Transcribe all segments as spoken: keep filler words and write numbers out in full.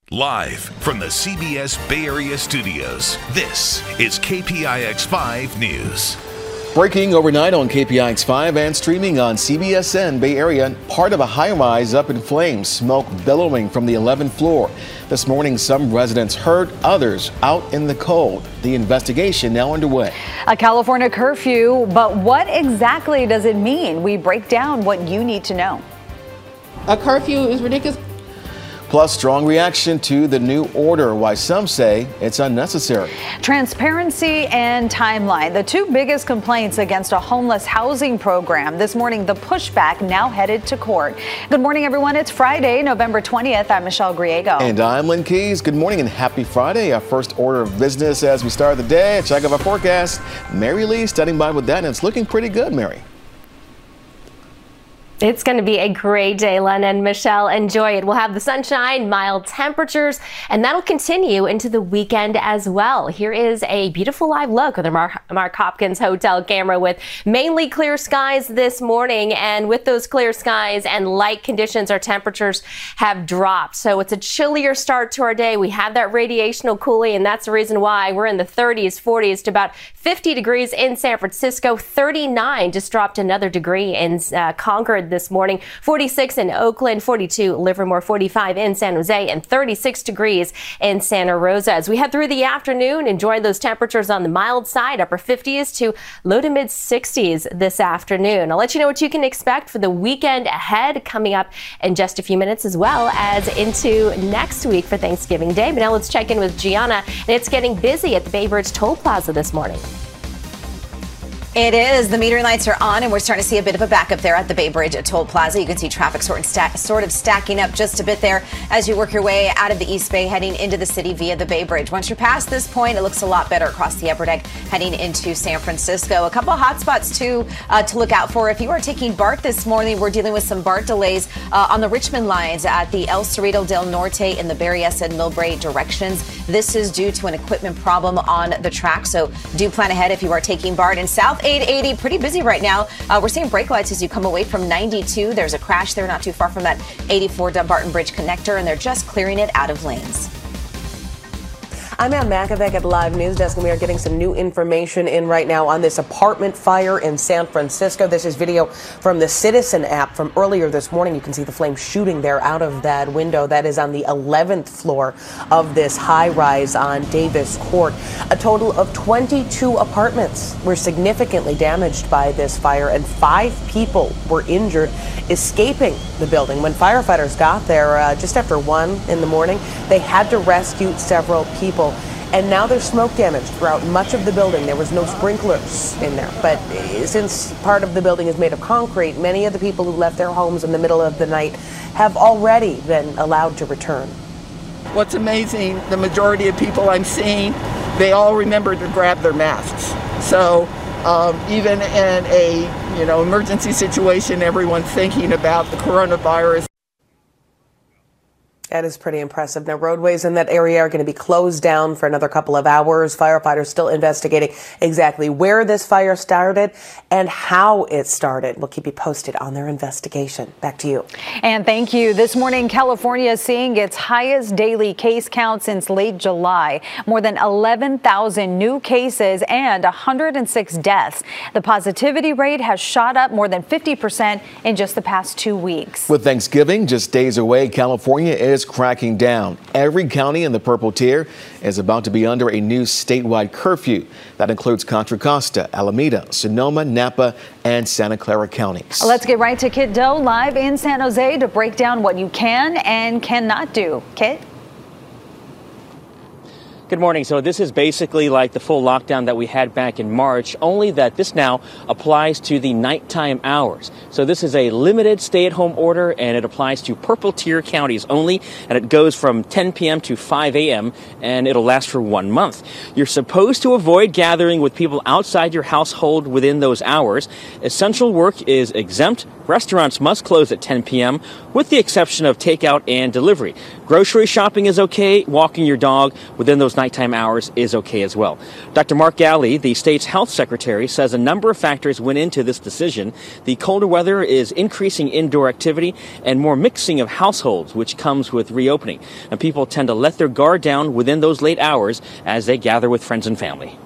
Live from the C B S Bay Area studios, this is K P I X five News. Breaking overnight on K P I X five and streaming on C B S N Bay Area, part of a high-rise up in flames, smoke billowing from the eleventh floor. This morning, some residents heard, others out in the cold. The investigation now underway. A California curfew, but what exactly does it mean? We break down what you need to know. A curfew is ridiculous. Plus, strong reaction to the new order, why some say it's unnecessary. Transparency and timeline, the two biggest complaints against a homeless housing program. This morning, the pushback now headed to court. Good morning, everyone. It's Friday, November twentieth. I'm Michelle Griego. And I'm Lynn Keys. Good morning and happy Friday. Our first order of business as we start the day. A check of our forecast. Mary Lee standing by with that, and it's looking pretty good, Mary. It's going to be a great day, Len and Michelle. Enjoy it. We'll have the sunshine, mild temperatures, and that'll continue into the weekend as well. Here is a beautiful live look with the Mark, Mark Hopkins Hotel camera with mainly clear skies this morning. And with those clear skies and light conditions, our temperatures have dropped. So it's a chillier start to our day. We have that radiational cooling, and that's the reason why we're in the thirties, forties to about fifty degrees in San Francisco. thirty-nine just dropped another degree in uh, Concord this morning. forty-six in Oakland, forty-two Livermore, forty-five in San Jose, and thirty-six degrees in Santa Rosa. As we head through the afternoon, enjoy those temperatures on the mild side, upper fifties to low to mid sixties this afternoon. I'll let you know what you can expect for the weekend ahead coming up in just a few minutes, as well as into next week for Thanksgiving Day. But now let's check in with Gianna, and it's getting busy at the Bay Bridge Toll Plaza this morning. It is. The metering lights are on, and we're starting to see a bit of a backup there at the Bay Bridge Toll Plaza. You can see traffic sort of, stack, sort of stacking up just a bit there as you work your way out of the East Bay, heading into the city via the Bay Bridge. Once you're past this point, it looks a lot better across the upper deck, heading into San Francisco. A couple of hot spots, too, uh, to look out for. If you are taking BART this morning, we're dealing with some BART delays uh, on the Richmond lines at the El Cerrito del Norte in the Berryessa and Millbrae directions. This is due to an equipment problem on the track, so do plan ahead if you are taking BART. In South eight eighty, pretty busy right now. Uh, we're seeing brake lights as you come away from ninety-two. There's a crash there not too far from that eighty-four Dumbarton Bridge connector, and they're just clearing it out of lanes. I'm Ann Makovic at Live News Desk, and we are getting some new information in right now on this apartment fire in San Francisco. This is video from the Citizen app from earlier this morning. You can see the flames shooting there out of that window. That is on the eleventh floor of this high-rise on Davis Court. A total of twenty-two apartments were significantly damaged by this fire, and five people were injured escaping the building. When firefighters got there uh, just after one in the morning, they had to rescue several people. And now there's smoke damage throughout much of the building. There was no sprinklers in there. But since part of the building is made of concrete, many of the people who left their homes in the middle of the night have already been allowed to return. What's amazing, the majority of people I'm seeing, they all remember to grab their masks. So um, even in a you know emergency situation, everyone's thinking about the coronavirus. That is pretty impressive. Now, roadways in that area are going to be closed down for another couple of hours. Firefighters still investigating exactly where this fire started and how it started. We'll keep you posted on their investigation. Back to you. And thank you. This morning, California is seeing its highest daily case count since late July. More than eleven thousand new cases and one hundred six deaths. The positivity rate has shot up more than fifty percent in just the past two weeks. With Thanksgiving just days away, California is cracking down. Every county in the purple tier is about to be under a new statewide curfew. That includes Contra Costa, Alameda, Sonoma, Napa, and Santa Clara counties. Let's get right to Kit Doe live in San Jose to break down what you can and cannot do. Kit? Good morning. So this is basically like the full lockdown that we had back in March, only that this now applies to the nighttime hours. So this is a limited stay-at-home order, and it applies to purple tier counties only, and it goes from ten p.m. to five a.m., and it'll last for one month. You're supposed to avoid gathering with people outside your household within those hours. Essential work is exempt. Restaurants must close at ten p.m., with the exception of takeout and delivery. Grocery shopping is okay. Walking your dog within those nighttime hours is okay as well. Doctor Mark Ghaly, the state's health secretary, says a number of factors went into this decision. The colder weather is increasing indoor activity and more mixing of households, which comes with reopening. And people tend to let their guard down within those late hours as they gather with friends and family.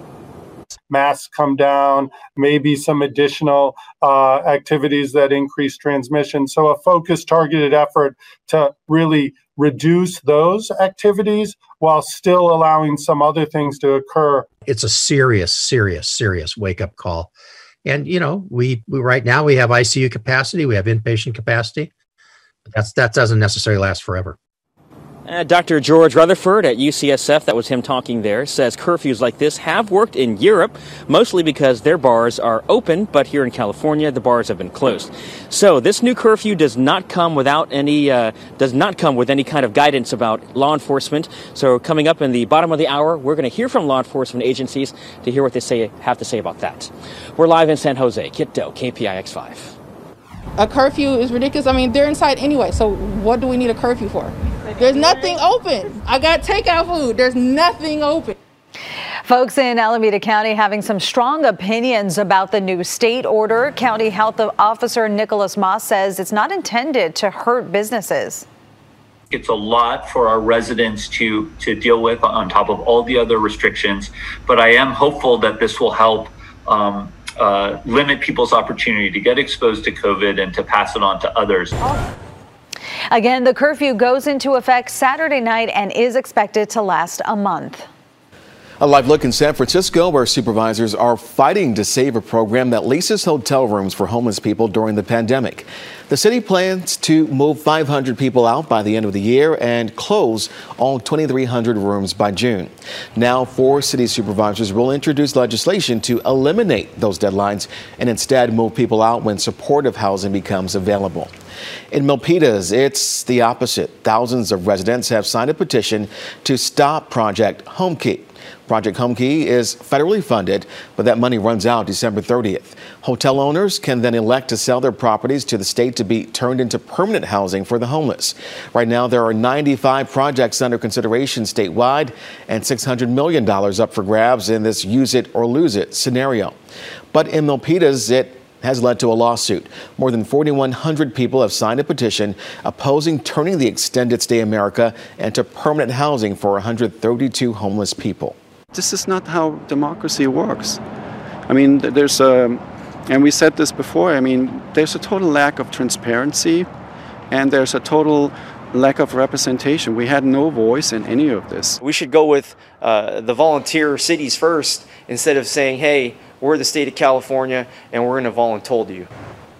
Masks come down, maybe some additional uh, activities that increase transmission. So a focused, targeted effort to really reduce those activities while still allowing some other things to occur. It's a serious, serious, serious wake-up call. And, you know, we, we right now we have I C U capacity, we have inpatient capacity. But that's, that doesn't necessarily last forever. Uh, Doctor George Rutherford at U C S F, that was him talking there, says curfews like this have worked in Europe, mostly because their bars are open, but here in California, the bars have been closed. So this new curfew does not come without any, uh, does not come with any kind of guidance about law enforcement. So coming up in the bottom of the hour, we're going to hear from law enforcement agencies to hear what they say have to say about that. We're live in San Jose. Kit Doe, K P I X five. A curfew is ridiculous. I mean, they're inside anyway, so what do we need a curfew for? There's nothing open. I got takeout food. There's nothing open. Folks in Alameda County having some strong opinions about the new state order. County Health Officer Nicholas Moss says it's not intended to hurt businesses. It's a lot for our residents to, to deal with on top of all the other restrictions, but I am hopeful that this will help um, uh, limit people's opportunity to get exposed to COVID and to pass it on to others. Again, the curfew goes into effect Saturday night and is expected to last a month. A live look in San Francisco, where supervisors are fighting to save a program that leases hotel rooms for homeless people during the pandemic. The city plans to move five hundred people out by the end of the year and close all twenty-three hundred rooms by June. Now, four city supervisors will introduce legislation to eliminate those deadlines and instead move people out when supportive housing becomes available. In Milpitas, it's the opposite. Thousands of residents have signed a petition to stop Project Homekey. Project Homekey is federally funded, but that money runs out December thirtieth. Hotel owners can then elect to sell their properties to the state to be turned into permanent housing for the homeless. Right now, there are ninety-five projects under consideration statewide and six hundred million dollars up for grabs in this use it or lose it scenario. But in Milpitas, it has led to a lawsuit. More than forty-one hundred people have signed a petition opposing turning the extended stay America into permanent housing for one hundred thirty-two homeless people. This is not how democracy works. I mean, there's a, and we said this before, I mean, there's a total lack of transparency and there's a total lack of representation. We had no voice in any of this. We should go with uh, the volunteer cities first instead of saying, hey, we're the state of California and we're going to voluntold you.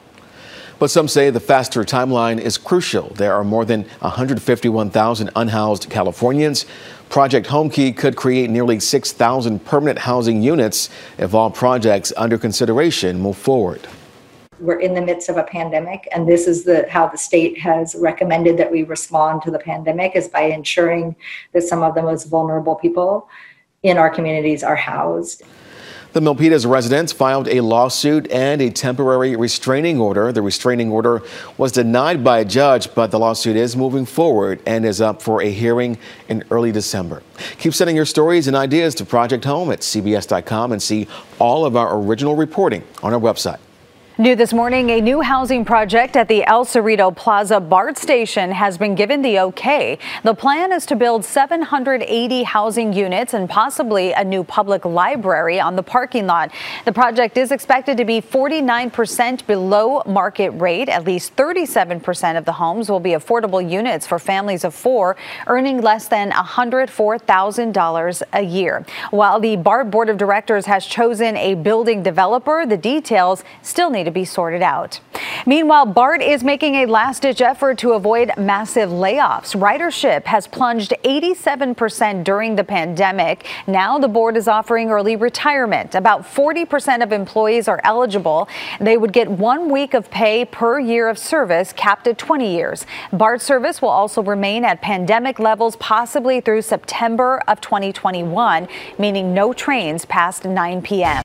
But some say the faster timeline is crucial. There are more than one hundred fifty-one thousand unhoused Californians. Project Homekey could create nearly six thousand permanent housing units if all projects under consideration move forward. We're in the midst of a pandemic, and this is the how the state has recommended that we respond to the pandemic is by ensuring that some of the most vulnerable people in our communities are housed. The Milpitas residents filed a lawsuit and a temporary restraining order. The restraining order was denied by a judge, but the lawsuit is moving forward and is up for a hearing in early December. Keep sending your stories and ideas to Project Home at C B S dot com and see all of our original reporting on our website. New this morning, a new housing project at the El Cerrito Plaza BART station has been given the okay. The plan is to build seven hundred eighty housing units and possibly a new public library on the parking lot. The project is expected to be forty-nine percent below market rate. At least thirty-seven percent of the homes will be affordable units for families of four earning less than one hundred four thousand dollars a year. While the BART Board of Directors has chosen a building developer, the details still need to be sorted out. Meanwhile, BART is making a last-ditch effort to avoid massive layoffs. Ridership has plunged eighty-seven percent during the pandemic. Now the board is offering early retirement. About forty percent of employees are eligible. They would get one week of pay per year of service, capped at twenty years. BART service will also remain at pandemic levels, possibly through September of twenty twenty-one, meaning no trains past nine p m